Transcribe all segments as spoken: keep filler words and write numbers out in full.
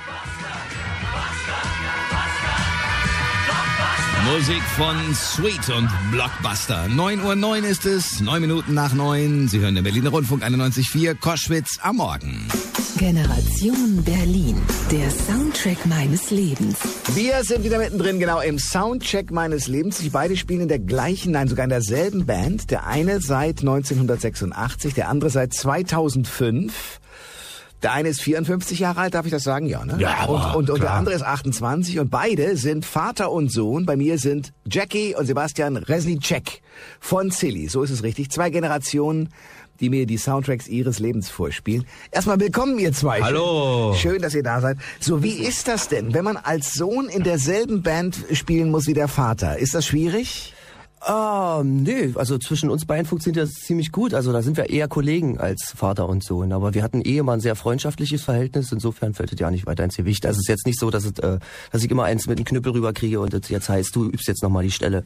Musik von Sweet und Blockbuster. neun Uhr neun ist es, neun Minuten nach neun. Sie hören den Berliner Rundfunk einundneunzig Komma vier, Koschwitz am Morgen. Generation Berlin, der Soundtrack meines Lebens. Wir sind wieder mittendrin, genau, im Soundcheck meines Lebens. Sie beide spielen in der gleichen, nein, sogar in derselben Band. Der eine seit neunzehnhundertsechsundachtzig, der andere seit zweitausendfünf. Der eine ist vierundfünfzig Jahre alt, darf ich das sagen? Ja, ne? Ja, und, und, und der klar. andere ist achtundzwanzig und beide sind Vater und Sohn. Bei mir sind Jackie und Sebastian Reznicek von Silly. So ist es richtig. Zwei Generationen, die mir die Soundtracks ihres Lebens vorspielen. Erstmal willkommen, ihr zwei. Hallo. Schön, dass ihr da seid. So, wie ist das denn, wenn man als Sohn in derselben Band spielen muss wie der Vater? Ist das schwierig? Ah, nee, also zwischen uns beiden funktioniert das ziemlich gut. Also da sind wir eher Kollegen als Vater und Sohn. Aber wir hatten eh immer ein sehr freundschaftliches Verhältnis. Insofern fällt es ja nicht weiter ins Gewicht. Also es ist jetzt nicht so, dass, es, äh, dass ich immer eins mit einem Knüppel rüberkriege und es jetzt heißt, du übst jetzt nochmal die Stelle.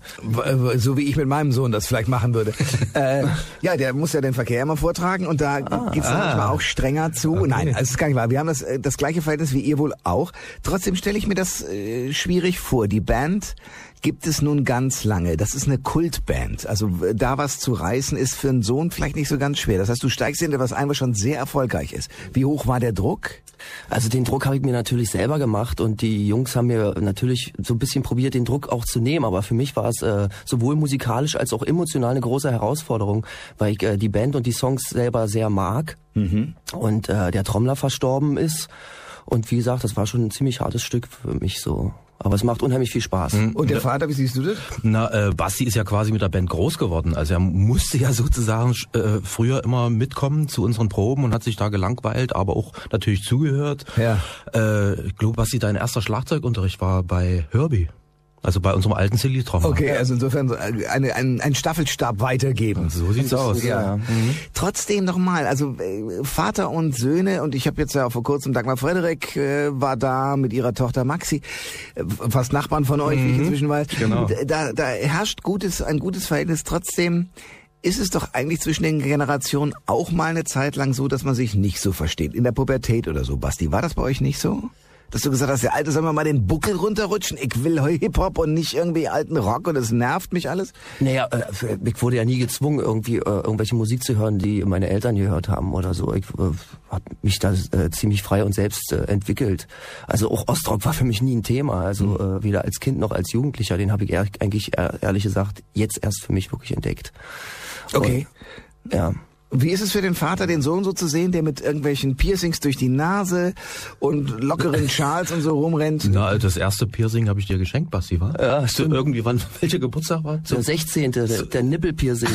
So wie ich mit meinem Sohn das vielleicht machen würde. äh, ja, der muss ja den Verkehr immer vortragen und da ah, geht's ah. manchmal auch strenger zu. Okay. Nein, also das ist gar nicht wahr. Wir haben das, das gleiche Verhältnis wie ihr wohl auch. Trotzdem stelle ich mir das äh, schwierig vor. Die Band gibt es nun ganz lange. Das ist eine Kultband. Also da was zu reißen ist für einen Sohn vielleicht nicht so ganz schwer. Das heißt, du steigst in etwas ein, was schon sehr erfolgreich ist. Wie hoch war der Druck? Also den Druck habe ich mir natürlich selber gemacht und die Jungs haben mir natürlich so ein bisschen probiert, den Druck auch zu nehmen. Aber für mich war es äh, sowohl musikalisch als auch emotional eine große Herausforderung, weil ich äh, die Band und die Songs selber sehr mag mhm. und äh, der Trommler verstorben ist. Und wie gesagt, das war schon ein ziemlich hartes Stück für mich so. Aber es macht unheimlich viel Spaß. Und der Vater, wie siehst du das? Na, äh, Basti ist ja quasi mit der Band groß geworden. Also er musste ja sozusagen äh, früher immer mitkommen zu unseren Proben und hat sich da gelangweilt, aber auch natürlich zugehört. Ja. Äh, ich glaube, Basti, dein erster Schlagzeugunterricht war bei Herbie. Also bei unserem alten Silly-Trommler. Okay, also insofern so eine, ein, ein Staffelstab weitergeben. So sieht's aus. Ja. Ja. Mhm. Trotzdem nochmal, also äh, Vater und Söhne, und ich habe jetzt ja vor kurzem Dagmar Frederik äh, war da mit ihrer Tochter Maxi, äh, fast Nachbarn von euch, mhm. wie ich inzwischen weiß. Genau. Da, da herrscht gutes, ein gutes Verhältnis. Trotzdem ist es doch eigentlich zwischen den Generationen auch mal eine Zeit lang so, dass man sich nicht so versteht. In der Pubertät oder so. Basti, war das bei euch nicht so? Dass du gesagt hast, der Alte soll mir mal den Buckel runterrutschen, ich will Hip-Hop und nicht irgendwie alten Rock und es nervt mich alles? Naja, äh, ich wurde ja nie gezwungen, irgendwie äh, irgendwelche Musik zu hören, die meine Eltern gehört haben oder so. Ich äh, habe mich da äh, ziemlich frei und selbst äh, entwickelt. Also auch Ostrock war für mich nie ein Thema, also mhm. äh, weder als Kind noch als Jugendlicher. Den habe ich ehr- eigentlich äh, ehrlich gesagt jetzt erst für mich wirklich entdeckt. Okay. Und, ja. Wie ist es für den Vater, den Sohn so zu sehen, der mit irgendwelchen Piercings durch die Nase und lockeren Schals und so rumrennt? Na, das erste Piercing habe ich dir geschenkt, Basti, war? Ja, Hast du irgendwie, wann, welcher Geburtstag war? Der sechzehnte Der, der Nippelpiercing.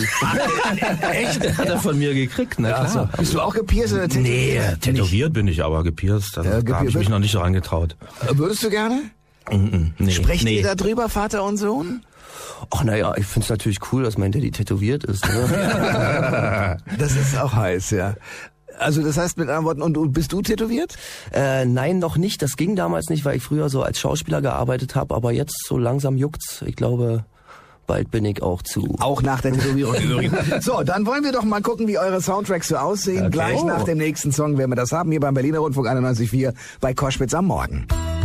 Echt? Hat er von mir gekriegt, na klar. So. Bist du auch gepierst oder tätowiert? Nee, tätowiert bin ich, aber gepierst, also, Ja, da habe ich gepier- mich noch nicht dran getraut. Würdest du gerne? Mm-mm, nee, Sprecht nee. ihr da drüber, Vater und Sohn? Ach naja, ich find's natürlich cool, dass mein Daddy tätowiert ist. Ne? Das ist auch heiß, ja. Also das heißt mit anderen Worten, und du, bist du tätowiert? äh, nein, noch nicht. Das ging damals nicht, weil ich früher so als Schauspieler gearbeitet habe. Aber jetzt so langsam juckt's. Ich glaube, bald bin ich auch zu. Auch nach der Tätowierung übrigens. So, dann wollen wir doch mal gucken, wie eure Soundtracks so aussehen. Okay. Gleich nach dem nächsten Song werden wir das haben, hier beim Berliner Rundfunk einundneunzig Komma vier bei Koschwitz am Morgen.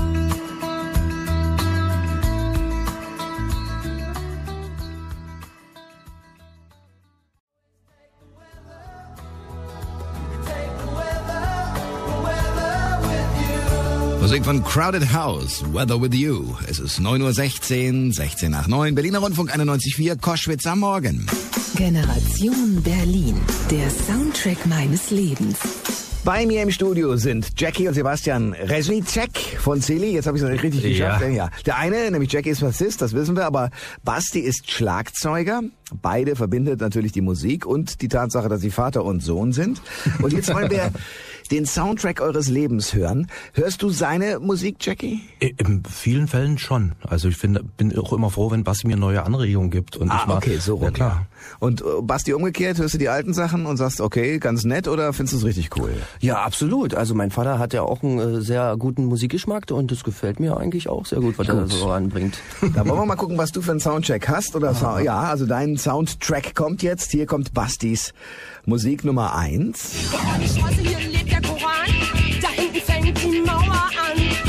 Musik von Crowded House, Weather With You. Es ist neun Uhr sechzehn, sechzehn nach neun, Berliner Rundfunk einundneunzig Komma vier, Koschwitz am Morgen. Generation Berlin, der Soundtrack meines Lebens. Bei mir im Studio sind Jackie und Sebastian Reznicek von Silly. Jetzt habe ich es noch richtig geschafft. Ja. Ja. Der eine, nämlich Jackie, ist Bassist, das wissen wir, aber Basti ist Schlagzeuger. Beide verbindet natürlich die Musik und die Tatsache, dass sie Vater und Sohn sind. Und jetzt wollen wir den Soundtrack eures Lebens hören. Hörst du seine Musik, Jackie? In vielen Fällen schon. Also ich finde, bin auch immer froh, wenn Basti mir neue Anregungen gibt. Und Ah, ich mag, okay, so rum. Ja, klar. Und äh, Basti umgekehrt, hörst du die alten Sachen und sagst, okay, ganz nett, oder findest du es richtig cool? Ja, absolut. Also mein Vater hat ja auch einen äh, sehr guten Musikgeschmack und das gefällt mir eigentlich auch sehr gut, was Gut. er so anbringt. Da wollen wir mal gucken, was du für einen Soundcheck hast. Oder Sa- ja, also dein Soundtrack kommt jetzt. Hier kommt Bastis Musik Nummer eins. Die Straße, hier lebt der Koran. Da hinten fängt die Mauer an.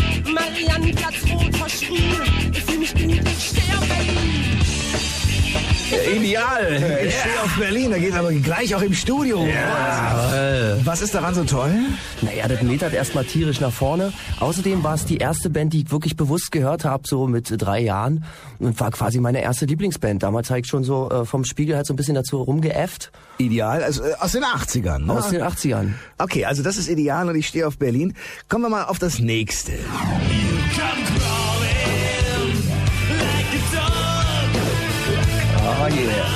Ideal. Ich stehe auf Berlin, da geht aber gleich auch im Studio. Ja. Was ist daran so toll? Naja, das metert erstmal tierisch nach vorne. Außerdem war es die erste Band, die ich wirklich bewusst gehört habe, so mit drei Jahren. Und war quasi meine erste Lieblingsband. Damals habe ich schon so äh, vom Spiegel halt so ein bisschen dazu rumgeäfft. Ideal, also äh, aus den achtzigern. Ne? Aus den achtzigern. Okay, also das ist Ideal und ich stehe auf Berlin. Kommen wir mal auf das nächste. Oh yeah.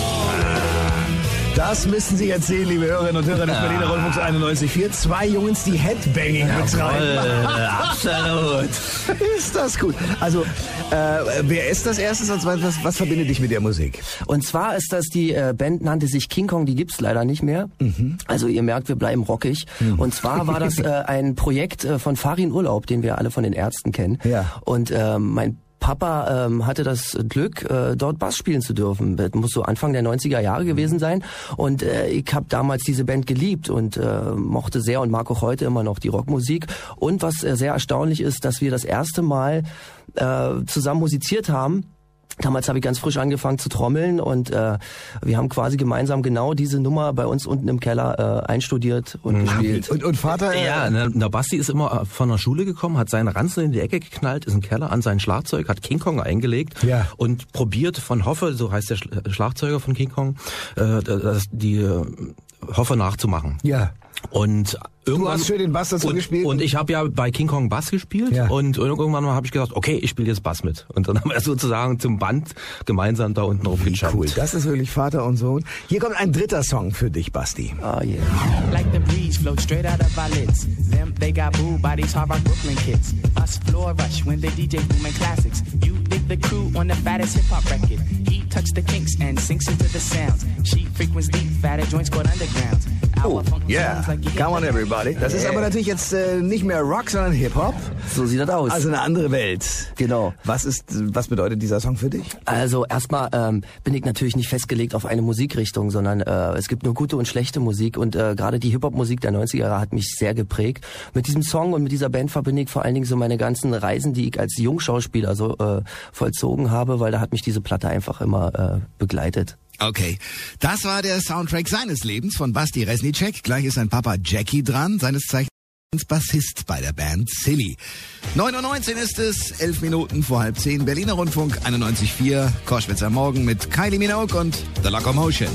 Das müssen Sie erzählen, liebe Hörerinnen und Hörer des Berliner Rundfunks einundneunzig Komma vier. Zwei Jungs, die Headbanging betreiben. Absolut. Ist das gut. Also, äh, wer ist das Erste? Was, was, was verbindet dich mit der Musik? Und zwar ist das, die äh, Band nannte sich King Kong, die gibt's leider nicht mehr. Mhm. Also ihr merkt, wir bleiben rockig. Mhm. Und zwar war das äh, ein Projekt äh, von Farin Urlaub, den wir alle von den Ärzten kennen. Ja. Und äh, mein Papa ähm, hatte das Glück, äh, dort Bass spielen zu dürfen. Das muss so Anfang der neunziger Jahre gewesen sein. Und äh, ich habe damals diese Band geliebt und äh, mochte sehr und mag auch heute immer noch die Rockmusik. Und was äh, sehr erstaunlich ist, dass wir das erste Mal äh, zusammen musiziert haben. Damals habe ich ganz frisch angefangen zu trommeln und äh, wir haben quasi gemeinsam genau diese Nummer bei uns unten im Keller äh, einstudiert und mhm. gespielt. Und, und Vater? Äh, ja, ne, der Basti ist immer von der Schule gekommen, hat seinen Ranzen in die Ecke geknallt, ist im Keller an sein Schlagzeug, hat King Kong eingelegt ja. und probiert von Hoffe, so heißt der Schlagzeuger von King Kong, äh, die äh, Hoffe nachzumachen. Ja. Und irgendwann, du hast schön den Bass dazu und, gespielt. Und ich habe ja bei King Kong Bass gespielt ja. und irgendwann habe ich gesagt, okay, ich spiele jetzt Bass mit. Und dann haben wir sozusagen zum Band gemeinsam da unten rumgejumpt. Cool, das ist wirklich Vater und Sohn. Hier kommt ein dritter Song für dich, Basti. Oh yeah. Like the breeze float straight out of our lids. Them, they got booed by these hard rock Brooklyn kids. Us floor rush when they D J booming classics. You dig the crew on the fattest hip hop record. He touch the kinks and sinks into the sounds. She frequents deep, fatter joints called undergrounds. Oh, yeah. Come on, everybody. Das yeah. ist aber natürlich jetzt äh, nicht mehr Rock, sondern Hip-Hop. So sieht das aus. Also eine andere Welt. Genau. Was ist, was bedeutet dieser Song für dich? Also erstmal ähm, bin ich natürlich nicht festgelegt auf eine Musikrichtung, sondern äh, es gibt nur gute und schlechte Musik und äh, gerade die Hip-Hop-Musik der neunziger Jahre hat mich sehr geprägt. Mit diesem Song und mit dieser Band verbinde ich vor allen Dingen so meine ganzen Reisen, die ich als Jungschauspieler so äh, vollzogen habe, weil da hat mich diese Platte einfach immer äh, begleitet. Okay, das war der Soundtrack seines Lebens von Basti Reznicek. Gleich ist sein Papa Jackie dran, seines Zeichens Bassist bei der Band Silly. neun Uhr neunzehn ist es, elf Minuten vor halb zehn, Berliner Rundfunk einundneunzig Komma vier, Koschwitz am Morgen mit Kylie Minogue und The Locomotion.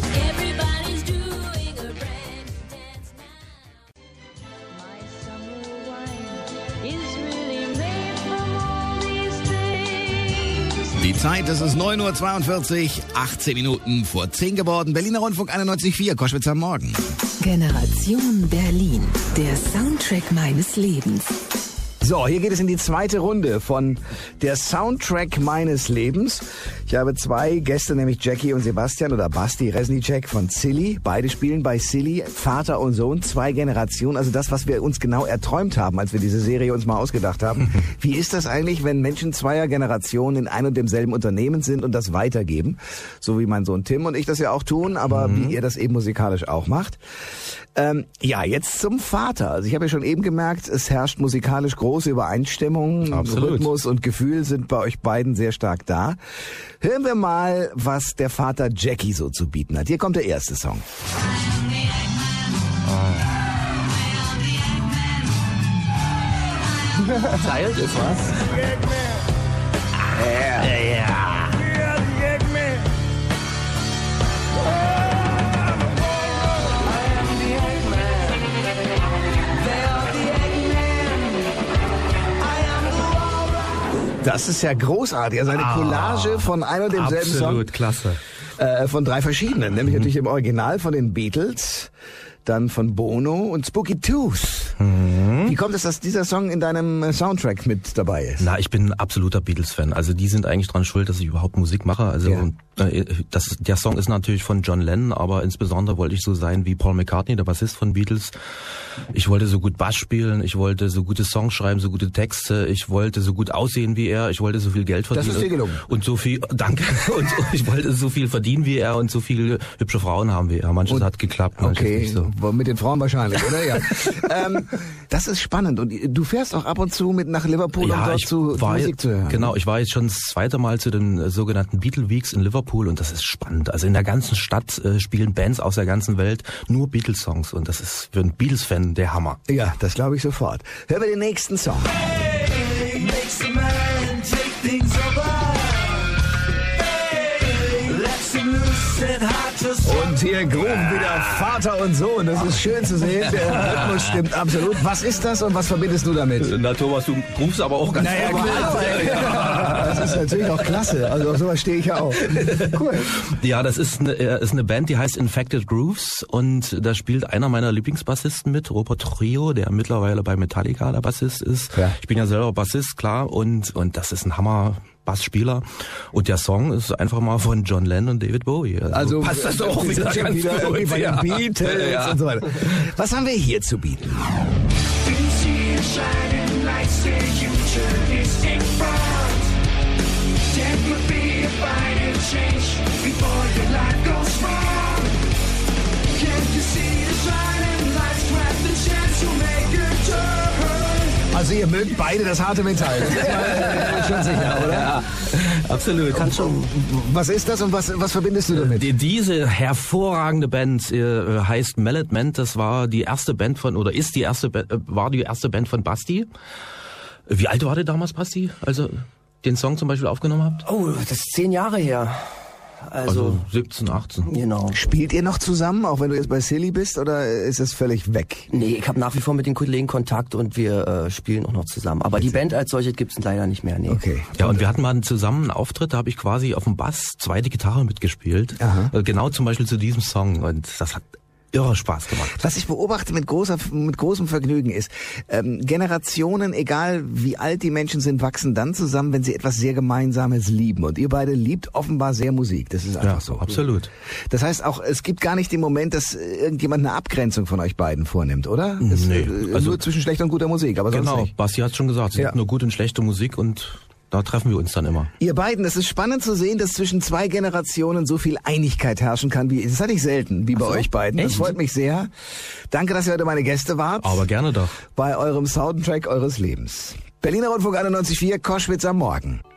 Die Zeit, das ist neun Uhr zweiundvierzig, achtzehn Minuten vor zehn geworden. Berliner Rundfunk einundneunzig Komma vier, Koschwitz am Morgen. Generation Berlin, der Soundtrack meines Lebens. So, hier geht es in die zweite Runde von der Soundtrack meines Lebens. Ich habe zwei Gäste, nämlich Jackie und Sebastian oder Basti Reznicek von Silly. Beide spielen bei Silly, Vater und Sohn, zwei Generationen. Also das, was wir uns genau erträumt haben, als wir diese Serie uns mal ausgedacht haben. Wie ist das eigentlich, wenn Menschen zweier Generationen in ein und demselben Unternehmen sind und das weitergeben? So wie mein Sohn Tim und ich das ja auch tun, aber mhm. wie ihr das eben musikalisch auch macht. Ähm, ja, jetzt zum Vater. Also ich habe ja schon eben gemerkt, es herrscht musikalisch große Übereinstimmung. Absolut. Rhythmus und Gefühl sind bei euch beiden sehr stark da. Hören wir mal, was der Vater Jackie so zu bieten hat. Hier kommt der erste Song. Teilt ist was? Ja. Ja, ja. Das ist ja großartig. Also eine Collage von einem und demselben Absolut, Song. Absolut, klasse. Äh, von drei verschiedenen. Nämlich mhm. natürlich im Original von den Beatles, dann von Bono und Spooky Tooth. Mhm. Wie kommt es, dass dieser Song in deinem Soundtrack mit dabei ist? Na, ich bin ein absoluter Beatles-Fan. Also die sind eigentlich dran schuld, dass ich überhaupt Musik mache. Also ja. äh, das, der Song ist natürlich von John Lennon, aber insbesondere wollte ich so sein wie Paul McCartney, der Bassist von Beatles. Ich wollte so gut Bass spielen, ich wollte so gute Songs schreiben, so gute Texte, ich wollte so gut aussehen wie er, ich wollte so viel Geld verdienen. Das ist dir gelungen. Und so viel, danke, und ich wollte so viel verdienen wie er und so viele hübsche Frauen haben wie er. Manches und, hat geklappt, manches okay, nicht so. Mit den Frauen wahrscheinlich, oder? Ja. ähm, Das ist spannend. Und du fährst auch ab und zu mit nach Liverpool, um Ja, dort ich zu war Musik jetzt, zu hören. genau, ich war jetzt schon das zweite Mal zu den äh, sogenannten Beatle Weeks in Liverpool und das ist spannend. Also in der ganzen Stadt äh, spielen Bands aus der ganzen Welt nur Beatles-Songs und das ist für einen Beatles-Fan der Hammer. Ja, das glaube ich sofort. Hören wir den nächsten Song. Hey, makes a man take things over. Hey, let's him loose and hard to swallow. Und hier gruben wieder Vater und Sohn. Das ist schön zu sehen. Der Rhythmus stimmt absolut. Was ist das und was verbindest du damit? Na Thomas, du rufst aber auch ganz Naja, klar. Das ist natürlich auch klasse. Also auf sowas stehe ich ja auch. Cool. Ja, das ist eine, äh, ist eine Band, die heißt Infected Grooves und da spielt einer meiner Lieblingsbassisten mit, Robert Trio, der mittlerweile bei Metallica der Bassist ist. Ja. Ich bin ja selber Bassist, klar, und und das ist ein Hammer Bassspieler und der Song ist einfach mal von John Lennon und David Bowie. Also passt das auch wir wieder sind ganz wieder gut, irgendwie bei ja. den Beatles Ja. und so weiter. Was haben wir hier zu bieten? Do you see a shining light? Say you turn is in front. There could be a final change before your life goes wrong. Can't you see the shining lights? Grab the chance to make a turn. Also ihr mögt beide das harte Metall. Das ist mal schon sicher, oder? Ja, absolut. Kann schon. Was ist das und was, was verbindest du damit? Die, diese hervorragende Band äh, heißt Mallet Man. Das war die erste Band von, oder ist die erste, Ba- äh, war die erste Band von Basti. Wie alt war der damals, Basti, also den Song zum Beispiel aufgenommen habt? Oh, das ist zehn Jahre her. Also, Also siebzehn, achtzehn. genau. Spielt ihr noch zusammen, auch wenn du jetzt bei Silly bist, oder ist es völlig weg? Nee, ich habe nach wie vor mit den Kollegen Kontakt und wir äh, spielen auch noch zusammen. Aber die Band als solche gibt's leider nicht mehr. Nee. Okay. Ja, und wir hatten mal zusammen einen Auftritt, da habe ich quasi auf dem Bass zweite Gitarre mitgespielt. Aha. Äh, Genau zum Beispiel zu diesem Song. Und das hat irre Spaß gemacht. Was ich beobachte mit großer, mit großem Vergnügen ist, ähm, Generationen, egal wie alt die Menschen sind, wachsen dann zusammen, wenn sie etwas sehr Gemeinsames lieben. Und ihr beide liebt offenbar sehr Musik. Das ist einfach Ja, so. absolut. Das heißt auch, es gibt gar nicht den Moment, dass irgendjemand eine Abgrenzung von euch beiden vornimmt, oder? Nee, Es, äh, also- nur zwischen schlechter und guter Musik, aber sonst Genau, nicht. Basti hat schon gesagt, es Ja. gibt nur gute und schlechte Musik und da treffen wir uns dann immer. Ihr beiden, es ist spannend zu sehen, dass zwischen zwei Generationen so viel Einigkeit herrschen kann, wie, das hatte ich selten, wie bei euch beiden. Das Echt? freut mich sehr. Danke, dass ihr heute meine Gäste wart. Aber gerne doch. Bei eurem Soundtrack eures Lebens. Berliner Rundfunk einundneunzig Komma vier, Koschwitz am Morgen.